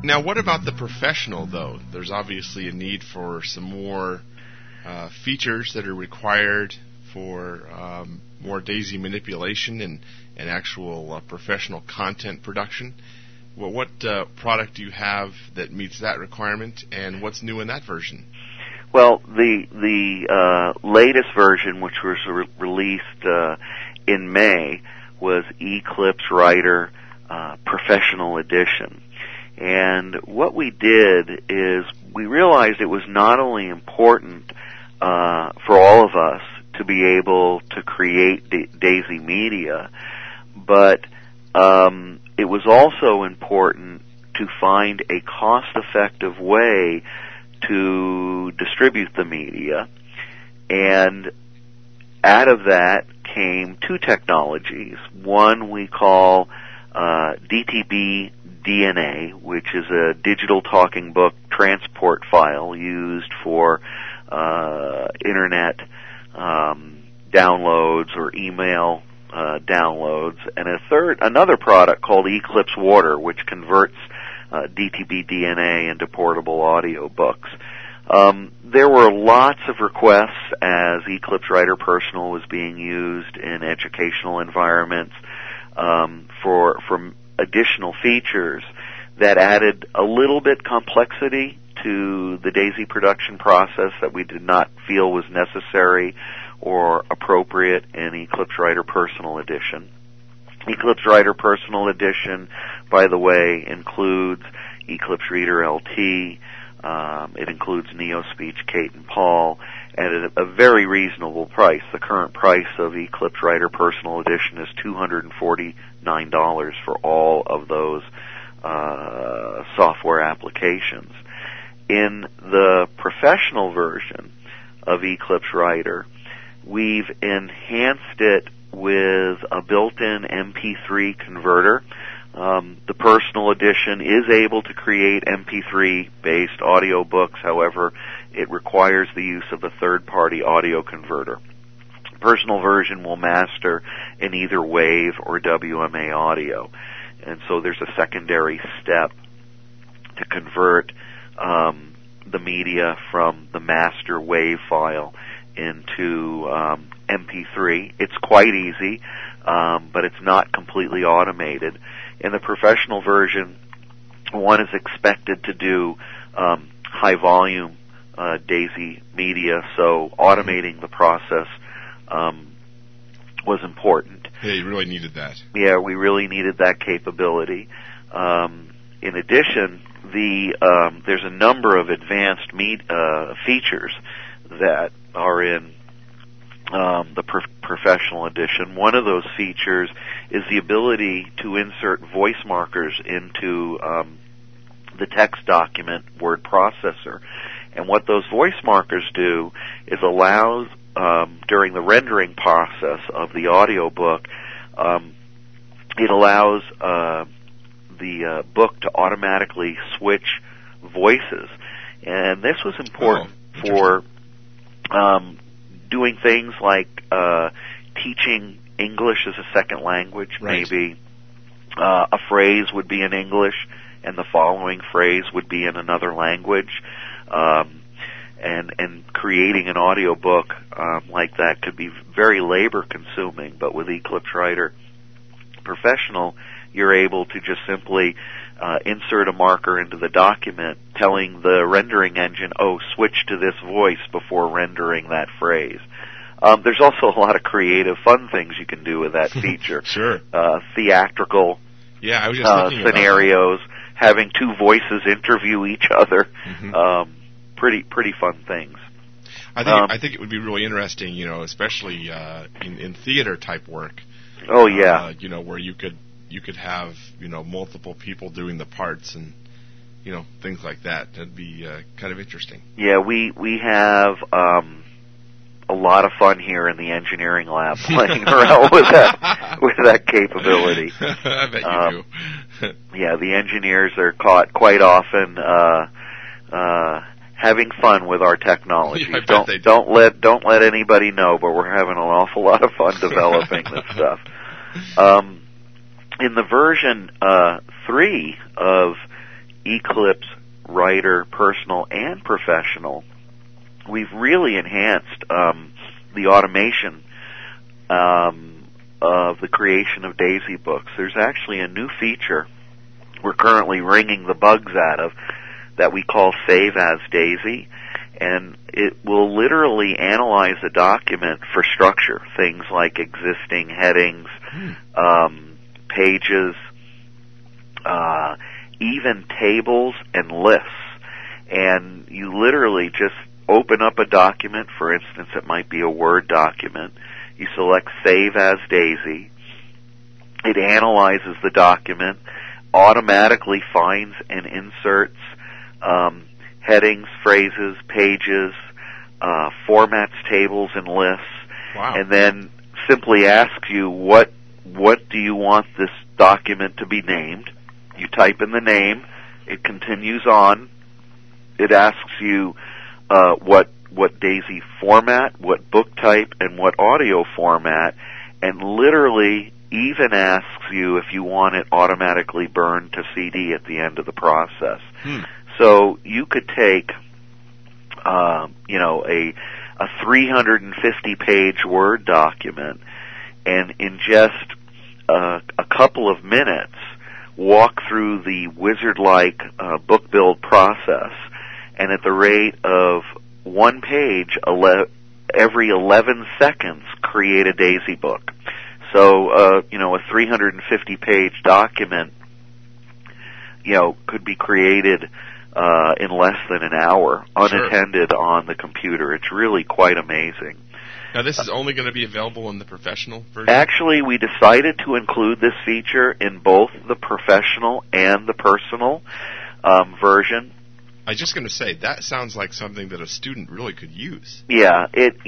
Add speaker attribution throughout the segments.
Speaker 1: Now, what about the professional, though? There's obviously a need for some more features that are required for more DAISY manipulation and actual professional content production. Well, what product do you have that meets that requirement, and what's new in that version?
Speaker 2: Well, the latest version, which was released in May, was Eclipse Writer Professional Edition. And what we did is we realized it was not only important for all of us to be able to create DAISY media, but it was also important to find a cost-effective way to distribute the media. And out of that came two technologies. One we call DTB DNA, which is a digital talking book transport file used for internet downloads or email downloads, and another product called Eclipse Water, which converts DTB DNA into portable audio books. There were lots of requests as Eclipse Writer Personal was being used in educational environments for additional features that added a little bit complexity to the DAISY production process that we did not feel was necessary or appropriate in Eclipse Writer Personal Edition. Eclipse Writer Personal Edition, by the way, includes Eclipse Reader LT, it includes NeoSpeech Kate and Paul, and at a very reasonable price. The current price of Eclipse Writer Personal Edition is $249 for all of those software applications. In the professional version of Eclipse Writer, we've enhanced it with a built-in MP3 converter. The personal edition is able to create MP3-based audiobooks. However, it requires the use of a third-party audio converter. The personal version will master in either WAVE or WMA audio. And so there's a secondary step to convert the media from the master WAVE file into MP3. It's quite easy, but it's not completely automated. In the professional version, one is expected to do high volume DAISY media, so automating the process was important.
Speaker 1: Yeah, you really needed that.
Speaker 2: Yeah, we really needed that capability. In addition, there's a number of advanced features that are in the professional edition. One of those features is the ability to insert voice markers into the text document word processor. And what those voice markers do is allows, during the rendering process of the audiobook, it allows the book to automatically switch voices. And this was important for doing things like teaching English as a second language.
Speaker 1: Right.
Speaker 2: Maybe a phrase would be in English and the following phrase would be in another language. And creating an audiobook like that could be very labor consuming, but with Eclipse Writer Professional, you're able to just simply insert a marker into the document telling the rendering engine, switch to this voice before rendering that phrase. There's also a lot of creative, fun things you can do with that feature.
Speaker 1: Sure.
Speaker 2: Theatrical
Speaker 1: I was just thinking
Speaker 2: scenarios, having two voices interview each other.
Speaker 1: Mm-hmm.
Speaker 2: Pretty fun things.
Speaker 1: I think it would be really interesting, especially in theater type work.
Speaker 2: Oh yeah.
Speaker 1: Where you could have multiple people doing the parts and things like that. That'd be kind of interesting.
Speaker 2: Yeah, we have a lot of fun here in the engineering lab playing around with that capability.
Speaker 1: I bet you do.
Speaker 2: Yeah, the engineers are caught quite often having fun with our technology.
Speaker 1: Yeah, I bet they do.
Speaker 2: Don't let anybody know, but we're having an awful lot of fun developing this stuff. In the version 3 of Eclipse Writer Personal and Professional, we've really enhanced the automation of the creation of DAISY books. There's actually a new feature we're currently wringing the bugs out of that we call Save as DAISY, and it will literally analyze a document for structure, things like existing headings, pages, even tables and lists. And you literally just open up a document. For instance, it might be a Word document. You select Save as DAISY. It analyzes the document, automatically finds and inserts headings, phrases, pages, formats, tables, and lists, and then simply asks you what do you want this document to be named. You type in the name. It continues on. It asks you what DAISY format, what book type, and what audio format, and literally even asks you if you want it automatically burned to CD at the end of the process. So you could take, a 350-page Word document and in just a couple of minutes walk through the wizard-like book build process, and at the rate of one page every 11 seconds create a DAISY book. So, a 350-page document, could be created in less than an hour, unattended on the computer. It's really quite amazing.
Speaker 1: Now, this is only going to be available in the professional version?
Speaker 2: Actually, we decided to include this feature in both the professional and the personal version.
Speaker 1: I was just going to say, that sounds like something that a student really could use.
Speaker 2: Yeah,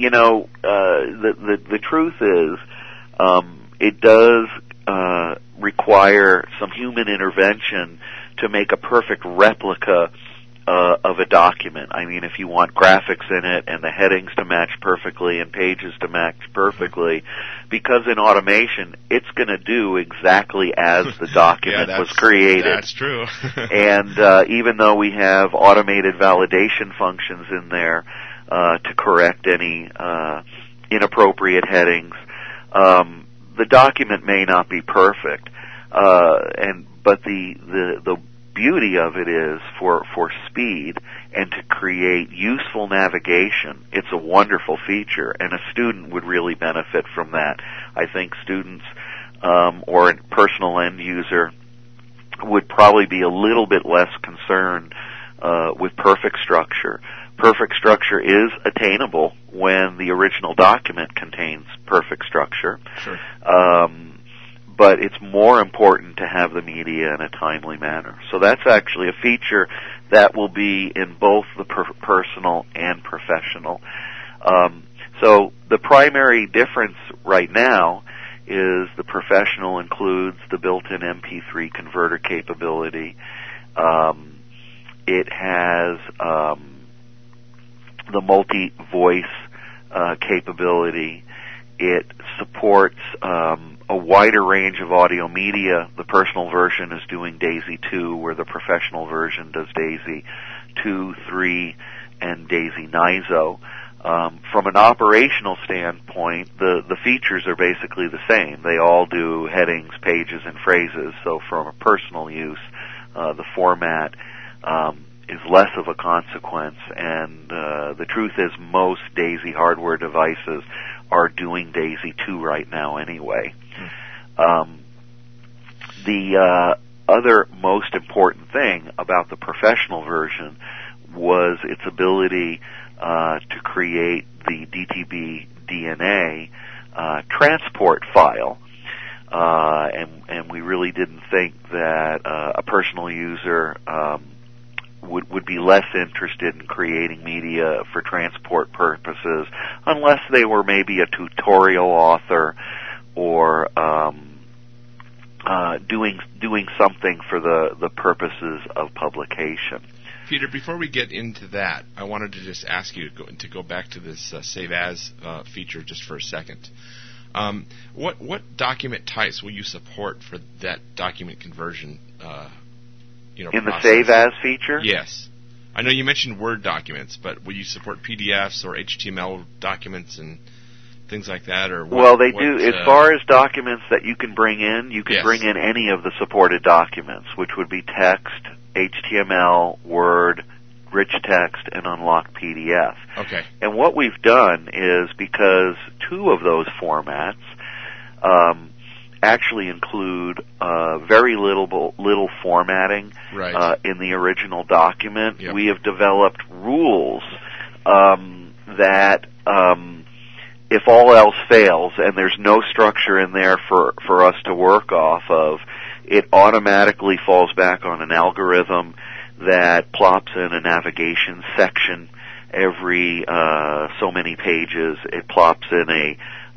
Speaker 2: the truth is, it does require some human intervention to make a perfect replica of a document. I mean, if you want graphics in it and the headings to match perfectly and pages to match perfectly, because in automation, it's going to do exactly as the document was created.
Speaker 1: That's true.
Speaker 2: And even though we have automated validation functions in there to correct any inappropriate headings, the document may not be perfect. But the beauty of it is for speed and to create useful navigation. It's a wonderful feature, and a student would really benefit from that. I think students or a personal end user would probably be a little bit less concerned with perfect structure. Perfect structure is attainable when the original document contains perfect structure.
Speaker 1: Sure.
Speaker 2: But it's more important to have the media in a timely manner. So that's actually a feature that will be in both the personal and professional. So the primary difference right now is the professional includes the built-in MP3 converter capability. It has the multi-voice capability. It supports a wider range of audio media. The personal version is doing DAISY 2, where the professional version does DAISY 2, 3, and DAISY NISO. From an operational standpoint, the features are basically the same. They all do headings, pages, and phrases. So from a personal use, the format is less of a consequence. And the truth is, most DAISY hardware devices are doing DAISY 2 right now anyway. The other most important thing about the professional version was its ability to create the DTB DNA transport file. And we really didn't think that a personal user would be less interested in creating media for transport purposes unless they were maybe a tutorial author or doing something for the purposes of publication.
Speaker 1: Peter, before we get into that, I wanted to just ask you to go back to this Save As feature just for a second. What document types will you support for that document conversion
Speaker 2: in the Save As feature?
Speaker 1: Yes. I know you mentioned Word documents, but will you support PDFs or HTML documents and things like that? Or
Speaker 2: Well, they do. As far as documents that you can bring in, you can bring in any of the supported documents, which would be text, HTML, Word, rich text, and unlocked PDF.
Speaker 1: Okay.
Speaker 2: And what we've done is, because two of those formats actually include very little formatting in the original document, we have developed rules that if all else fails and there's no structure in there for us to work off of, it automatically falls back on an algorithm that plops in a navigation section every so many pages. It plops in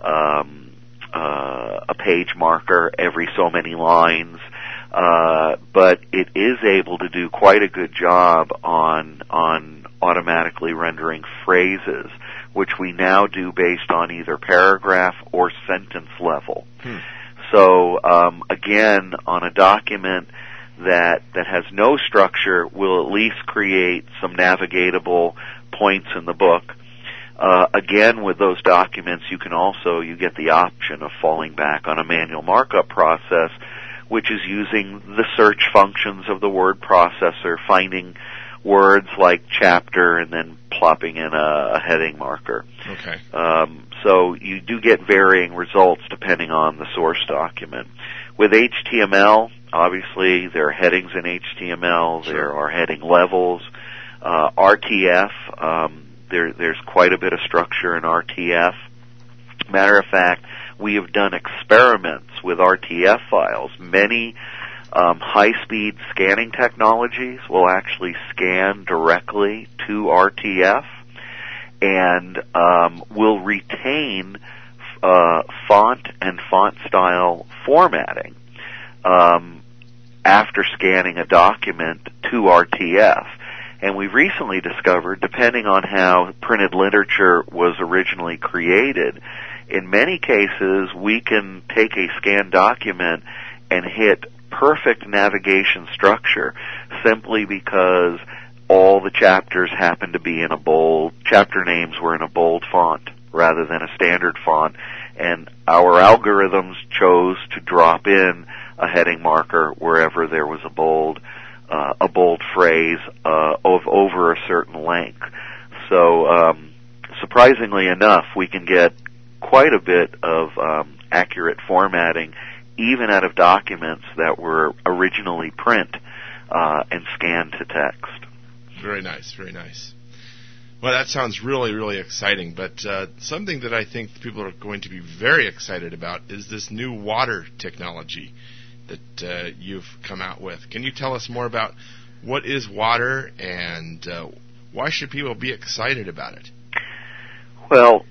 Speaker 2: a page marker every so many lines, but it is able to do quite a good job on automatically rendering phrases, which we now do based on either paragraph or sentence level. So again, on a document that has no structure, we'll at least create some navigatable points in the book. Again, with those documents, you get the option of falling back on a manual markup process, which is using the search functions of the word processor, finding words like chapter, and then plopping in a heading marker.
Speaker 1: Okay.
Speaker 2: So you do get varying results depending on the source document. With HTML, obviously there are headings in HTML. Sure. There are heading levels. RTF, there's quite a bit of structure in RTF. Matter of fact, we have done experiments with RTF files. Many high-speed scanning technologies will actually scan directly to RTF and will retain font and font style formatting after scanning a document to RTF. And we've recently discovered, depending on how printed literature was originally created, in many cases we can take a scanned document and hit perfect navigation structure simply because all the chapters happen to be in a bold, chapter names were in a bold font rather than a standard font, and our algorithms chose to drop in a heading marker wherever there was a bold phrase of over a certain length. So surprisingly enough, we can get quite a bit of accurate formatting even out of documents that were originally print and scanned to text.
Speaker 1: Very nice, very nice. Well, that sounds really, really exciting, but something that I think people are going to be very excited about is this new water technology that you've come out with. Can you tell us more about what is water and why should people be excited about it?
Speaker 2: Well,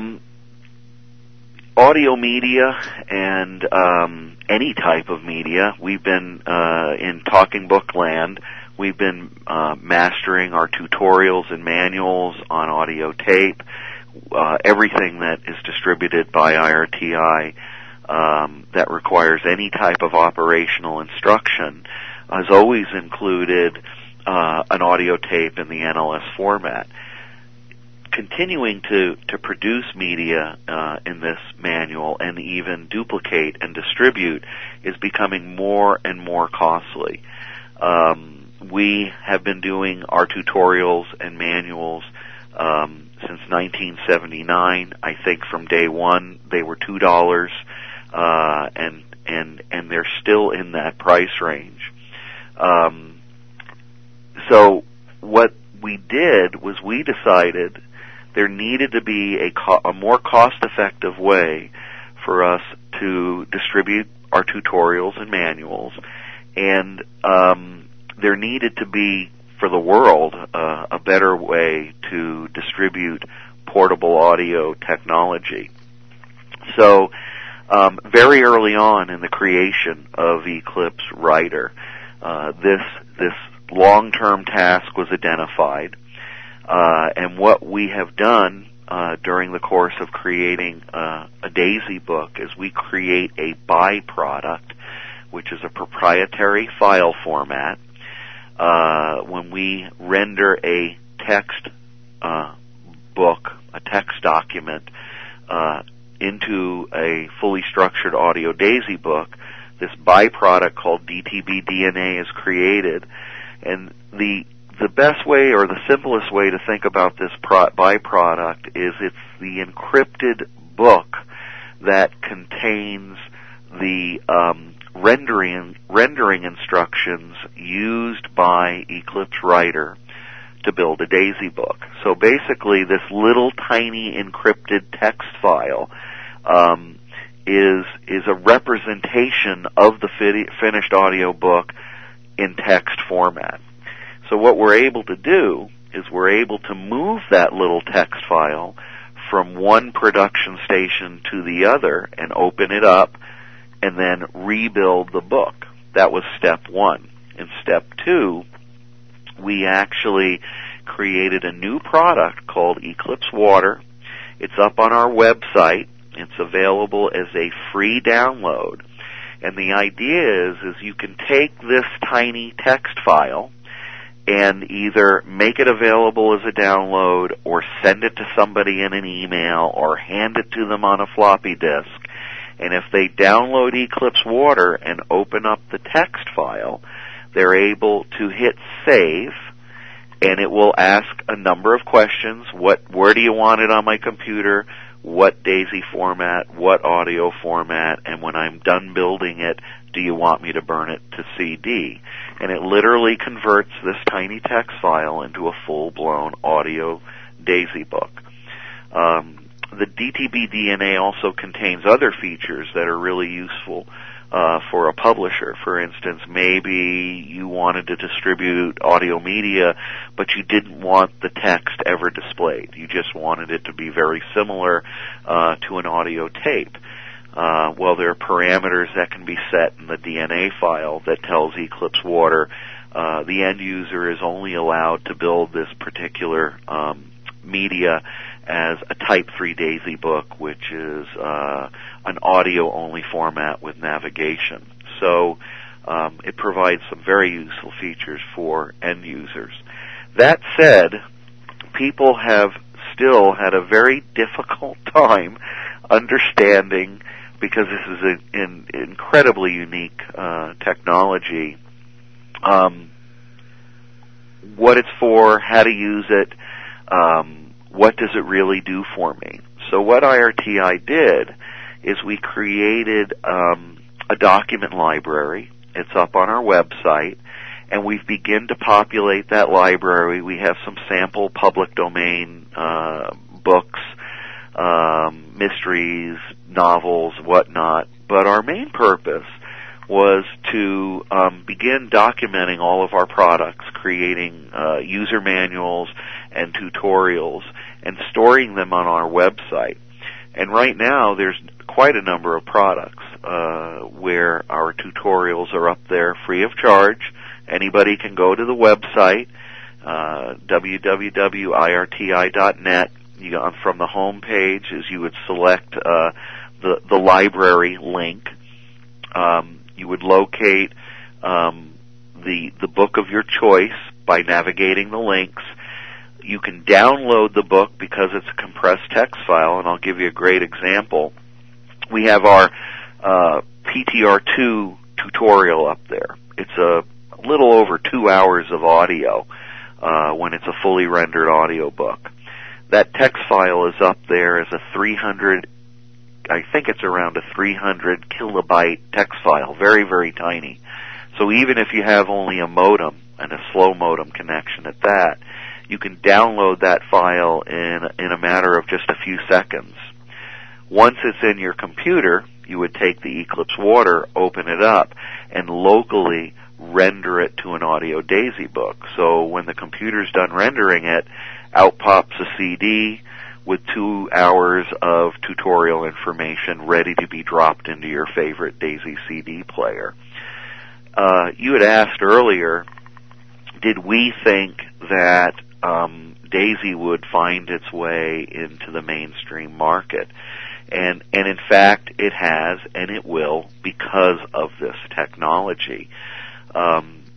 Speaker 2: audio media and any type of media, we've been in Talking Book land, we've been mastering our tutorials and manuals on audio tape. Everything that is distributed by IRTI that requires any type of operational instruction has always included an audio tape in the NLS format. Continuing to produce media in this manual and even duplicate and distribute is becoming more and more costly. We have been doing our tutorials and manuals since 1979. I think from day one they were $2, and they're still in that price range. So what we did was we decided there needed to be a more cost-effective way for us to distribute our tutorials and manuals, and there needed to be, for the world, a better way to distribute portable audio technology. So very early on in the creation of Eclipse Writer, this long-term task was identified, and what we have done during the course of creating a DAISY book is we create a byproduct, which is a proprietary file format when we render a text book, a text document, into a fully structured audio DAISY book, this byproduct called DTB-DNA is created. And the best way or the simplest way to think about this byproduct is it's the encrypted book that contains the rendering instructions used by Eclipse Writer to build a DAISY book. So basically, this little tiny encrypted text file is a representation of the finished audio book in text format. So what we're able to do is we're able to move that little text file from one production station to the other and open it up and then rebuild the book. That was step one. In step two, we actually created a new product called Eclipse Water. It's up on our website. It's available as a free download. And the idea is you can take this tiny text file and either make it available as a download or send it to somebody in an email or hand it to them on a floppy disk. And if they download Eclipse Water and open up the text file, they're able to hit save, and it will ask a number of questions. Where do you want it on my computer? What DAISY format? What audio format? And when I'm done building it, do you want me to burn it to CD? And it literally converts this tiny text file into a full-blown audio DAISY book. The DTB-DNA also contains other features that are really useful for a publisher. For instance, maybe you wanted to distribute audio media, but you didn't want the text ever displayed. You just wanted it to be very similar to an audio tape. Well, there are parameters that can be set in the DNA file that tells Eclipse Water the end user is only allowed to build this particular media as a Type 3 DAISY book, which is an audio-only format with navigation. So it provides some very useful features for end users. That said, people have still had a very difficult time understanding, because this is an incredibly unique technology, what it's for, how to use it, what does it really do for me. So what IRTI did is we created a document library. It's up on our website, and we've begun to populate that library. We have some sample public domain books, mysteries, novels, whatnot. But our main purpose was to begin documenting all of our products, creating user manuals and tutorials, and storing them on our website. And right now, there's quite a number of products where our tutorials are up there free of charge. Anybody can go to the website, www.irti.net. From the home page, as you would select the library link, you would locate the book of your choice by navigating the links. You can download the book because it's a compressed text file, and I'll give you a great example. We have our PTR2 tutorial up there. It's a little over 2 hours of audio when it's a fully rendered audio book. That text file is up there as a 300, I think it's around a 300 kilobyte text file, very, very tiny. So even if you have only a modem and a slow modem connection at that, you can download that file in a matter of just a few seconds. Once it's in your computer, you would take the Eclipse Water, open it up, and locally render it to an audio DAISY book. So when the computer's done rendering it, out pops a CD with 2 hours of tutorial information ready to be dropped into your favorite DAISY CD player. You had asked earlier, did we think that DAISY would find its way into the mainstream market? And in fact, it has, and it will, because of this technology.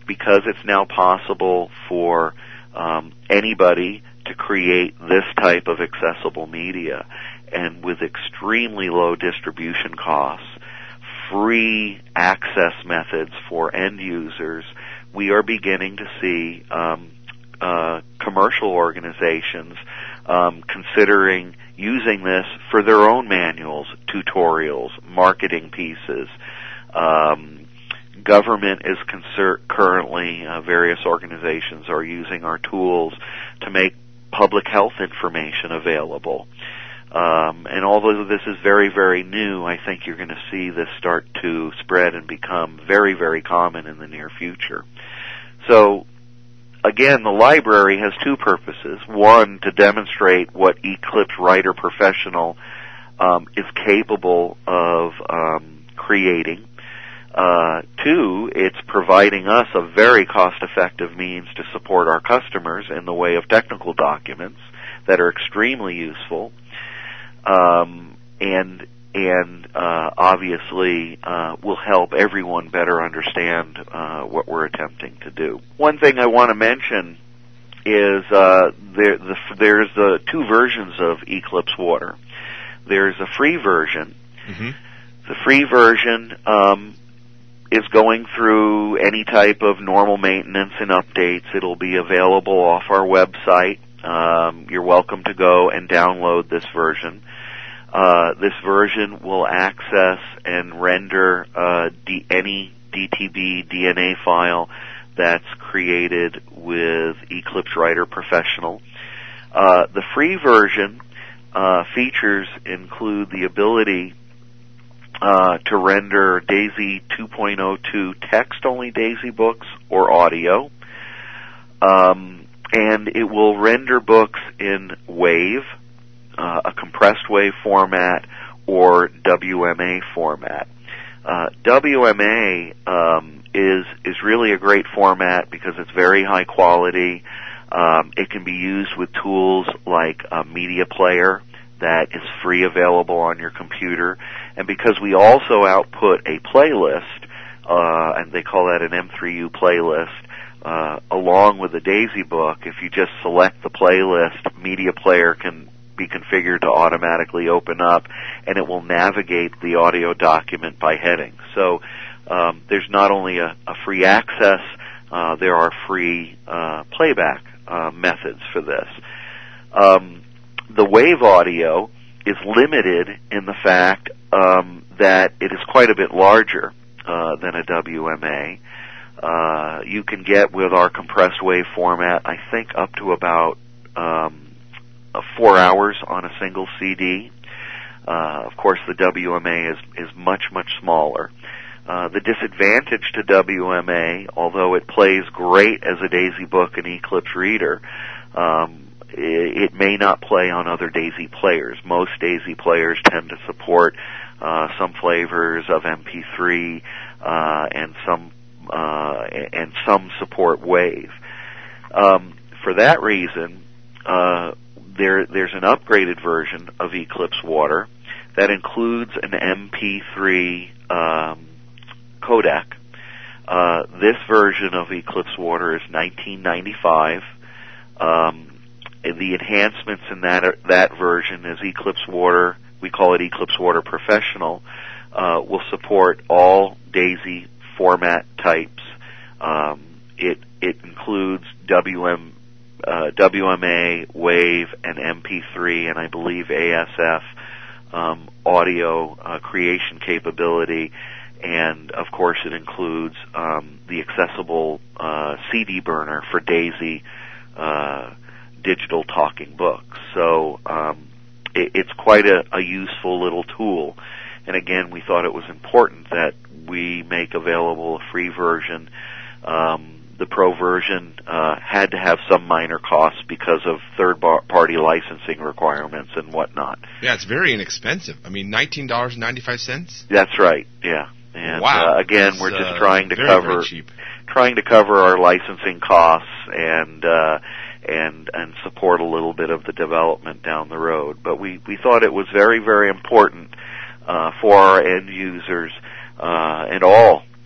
Speaker 2: because it's now possible for anybody to create this type of accessible media, and with extremely low distribution costs, free access methods for end users, we are beginning to see commercial organizations considering using this for their own manuals, tutorials, marketing pieces. Government is currently, various organizations are using our tools to make public health information available. And although this is very, very new, I think you're going to see this start to spread and become very, very common in the near future. So, again, the library has two purposes. One, to demonstrate what Eclipse Writer Professional is capable of creating. Two, it's providing us a very cost-effective means to support our customers in the way of technical documents that are extremely useful, and obviously will help everyone better understand what we're attempting to do. One thing I want to mention is there's two versions of Eclipse Water. There's a free version.
Speaker 1: Mm-hmm.
Speaker 2: The free version is going through any type of normal maintenance and updates. It'll be available off our website. You're welcome to go and download this version. This version will access and render any DTB DNA file that's created with Eclipse Writer Professional. The free version features include the ability to render DAISY 2.02 text-only DAISY books or audio, and it will render books in WAVE, a compressed WAVE format, or WMA format. WMA is really a great format because it's very high quality. It can be used with tools like a media player that is free available on your computer, and because we also output a playlist, and they call that an M3U playlist, along with the DAISY book, if you just select the playlist, Media Player can be configured to automatically open up, and it will navigate the audio document by heading. So there's not only a free access, there are free playback methods for this. The WAVE audio is limited in the fact that it is quite a bit larger than a WMA. You can get with our compressed WAVE format, I think, up to about 4 hours on a single CD. Of course, the WMA is much, much smaller. The disadvantage to WMA, although it plays great as a DAISY book and Eclipse Reader, it may not play on other DAISY players. Most DAISY players tend to support some flavors of MP3 and some support WAVE. For that reason, there's an upgraded version of Eclipse Water that includes an MP3 codec. This version of Eclipse Water is $19.95. The enhancements in that version is Eclipse Water, we call it Eclipse Water Professional, will support all DAISY format types. It includes WMA, WAVE, and MP3, and I believe ASF audio creation capability, and of course it includes the accessible CD burner for DAISY digital talking books. So it's quite a useful little tool. And again, we thought it was important that we make available a free version. The Pro version had to have some minor costs because of third-party licensing requirements and whatnot.
Speaker 1: Yeah, it's very inexpensive. I mean, $19.95?
Speaker 2: That's right, yeah. And,
Speaker 1: wow.
Speaker 2: Again, we're just trying to cover
Speaker 1: cheap.
Speaker 2: Trying to cover our licensing costs and support a little bit of the development down the road. But we thought it was very, very important for our end users and all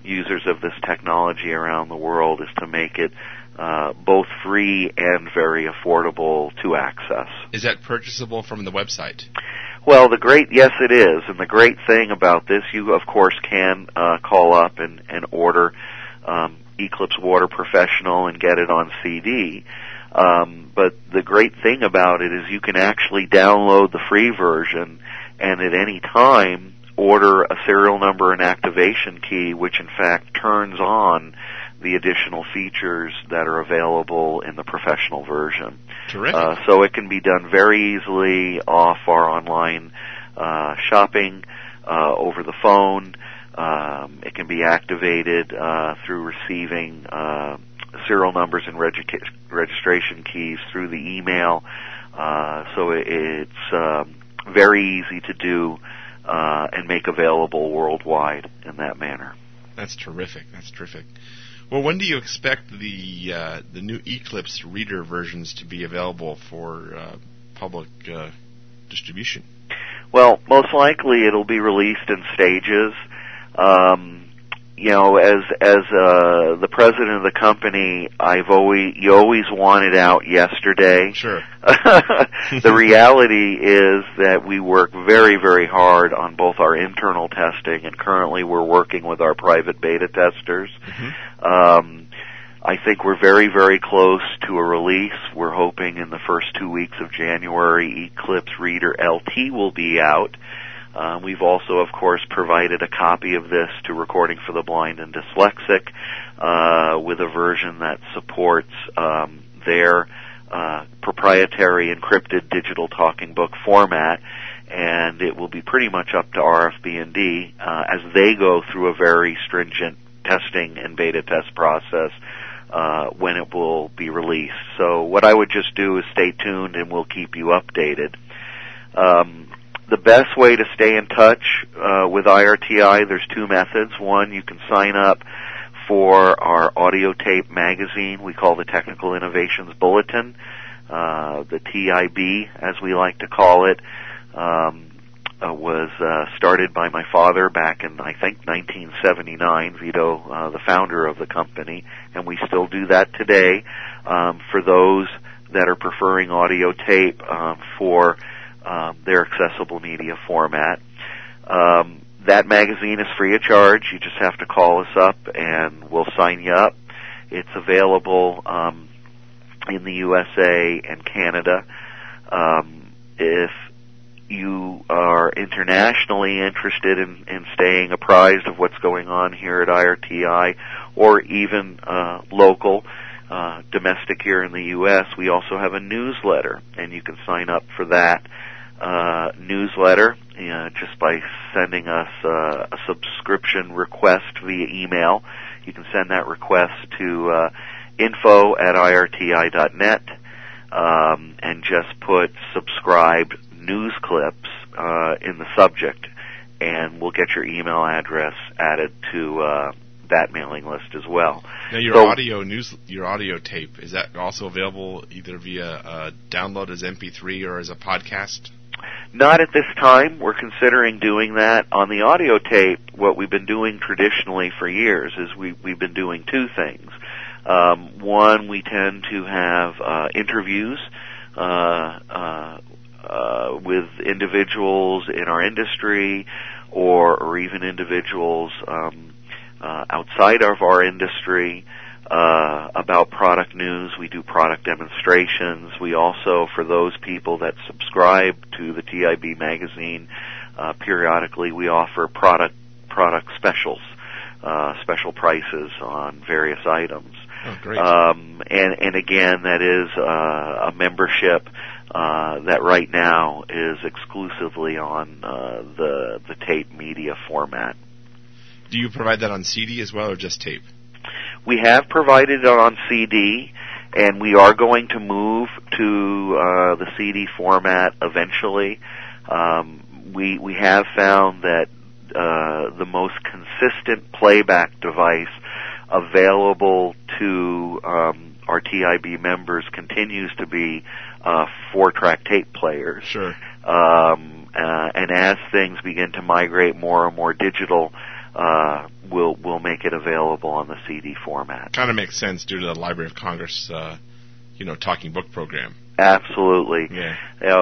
Speaker 2: users of this technology around the world is to make it both free and very affordable to access.
Speaker 1: Is that purchasable from the website?
Speaker 2: Well, yes, it is. And the great thing about this, you, of course, can call up and order Eclipse Water Professional and get it on CD. But the great thing about it is you can actually download the free version and at any time order a serial number and activation key, which in fact turns on the additional features that are available in the professional version.
Speaker 1: Terrific.
Speaker 2: So it can be done very easily off our online shopping, over the phone. It can be activated through receiving serial numbers and registration keys through the email. So it's very easy to do and make available worldwide in that manner.
Speaker 1: That's terrific. That's terrific. Well, when do you expect the new Eclipse reader versions to be available for public distribution?
Speaker 2: Well, most likely it'll be released in stages. As the president of the company, you always want it out yesterday.
Speaker 1: Sure.
Speaker 2: The reality is that we work very, very hard on both our internal testing, and currently we're working with our private beta testers. Mm-hmm. I think we're very, very close to a release. We're hoping in the first 2 weeks of January, Eclipse Reader LT will be out. We've also, of course, provided a copy of this to Recording for the Blind and Dyslexic with a version that supports their proprietary encrypted digital talking book format, and it will be pretty much up to RFB&D as they go through a very stringent testing and beta test process when it will be released. So what I would just do is stay tuned and we'll keep you updated. The best way to stay in touch with IRTI, there's two methods. One, you can sign up for our audio tape magazine we call the Technical Innovations Bulletin, the TIB, as we like to call it. Was started by my father back in, I think, 1979, Vito, the founder of the company, and we still do that today for those that are preferring audio tape for their accessible media format. That magazine is free of charge. You just have to call us up and we'll sign you up. It's available in the USA and Canada. If you are internationally interested in staying apprised of what's going on here at IRTI, or even local, domestic here in the U.S., we also have a newsletter, and you can sign up for that newsletter just by sending us a subscription request via email. You can send that request to info@irti.net and just put subscribed news clips in the subject, and we'll get your email address added to that mailing list as well.
Speaker 1: Now, your audio tape, is that also available either via download as MP3 or as a podcast?
Speaker 2: Not at this time. We're considering doing that. On the audio tape, what we've been doing traditionally for years is we've been doing two things. One, we tend to have interviews with individuals in our industry or even individuals outside of our industry about product news. We do product demonstrations. We also, for those people that subscribe to the TIB magazine, periodically we offer product specials, special prices on various items.
Speaker 1: Oh, great.
Speaker 2: And again, that is a membership that right now is exclusively on the tape media format.
Speaker 1: Do you provide that on CD as well, or just tape?
Speaker 2: We have provided it on CD, and we are going to move to the CD format eventually. We have found that the most consistent playback device available to our TIB members continues to be 4-track tape players.
Speaker 1: Sure.
Speaker 2: And as things begin to migrate more and more digital, we'll make it available on the CD format.
Speaker 1: Kind of makes sense due to the Library of Congress, talking book program.
Speaker 2: Absolutely.
Speaker 1: Yeah.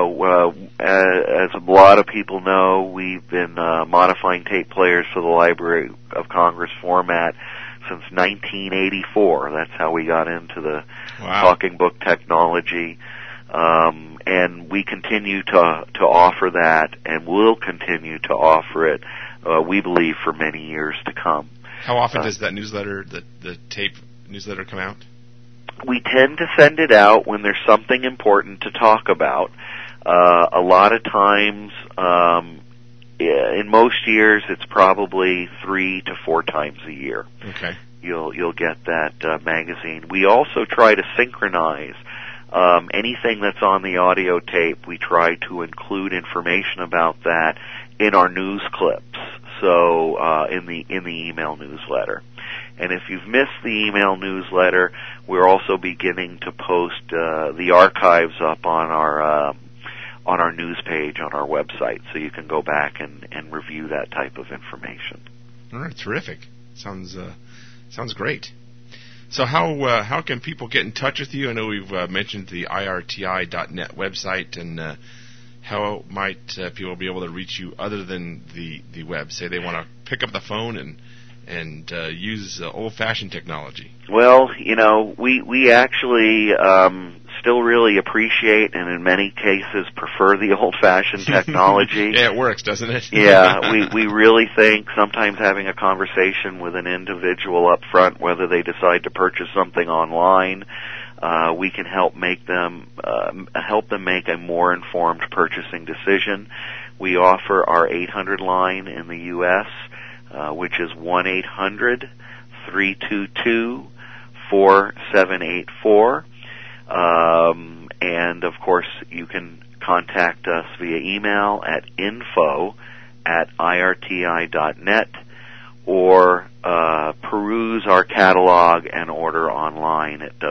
Speaker 2: As a lot of people know, we've been modifying tape players for the Library of Congress format since 1984. That's how we got into the talking book technology. And we continue to offer that, and will continue to offer it, we believe, for many years to come.
Speaker 1: How often does that newsletter, the tape newsletter, come out?
Speaker 2: We tend to send it out when there's something important to talk about. A lot of times, in most years, it's probably 3 to 4 times a year.
Speaker 1: Okay.
Speaker 2: You'll get that magazine. We also try to synchronize anything that's on the audio tape. We try to include information about that in our news clips. So in the email newsletter. And if you've missed the email newsletter, we're also beginning to post the archives up on our news page on our website, so you can go back and review that type of information.
Speaker 1: All right, terrific. Sounds great. So how can people get in touch with you? I know we've mentioned the irti.net website, and how might people be able to reach you other than the web? Say they want to pick up the phone and use old-fashioned technology.
Speaker 2: Well, we actually still really appreciate, and in many cases prefer, the old-fashioned technology.
Speaker 1: Yeah, it works, doesn't it?
Speaker 2: Yeah, we really think sometimes having a conversation with an individual up front, whether they decide to purchase something online, we can help them make a more informed purchasing decision. We offer our 800 line in the U.S., which is 1-800-322-4784. And, of course, you can contact us via email at info@irti.net, or peruse our catalog and order online at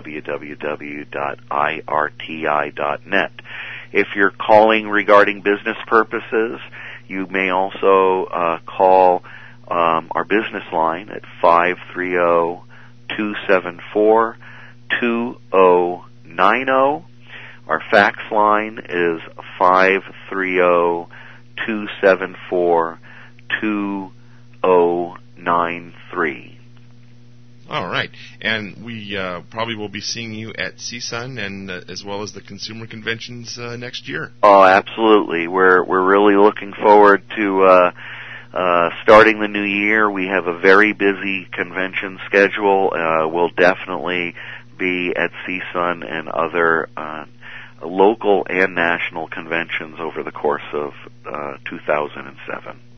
Speaker 2: www.irti.net. If you're calling regarding business purposes, you may also call our business line at 530-274-2090. Our fax line is 530-274-2093.
Speaker 1: All right, and we probably will be seeing you at CSUN and as well as the consumer conventions next year.
Speaker 2: Oh, absolutely. We're really looking forward to starting the new year. We have a very busy convention schedule. We'll definitely be at CSUN and other local and national conventions over the course of 2007.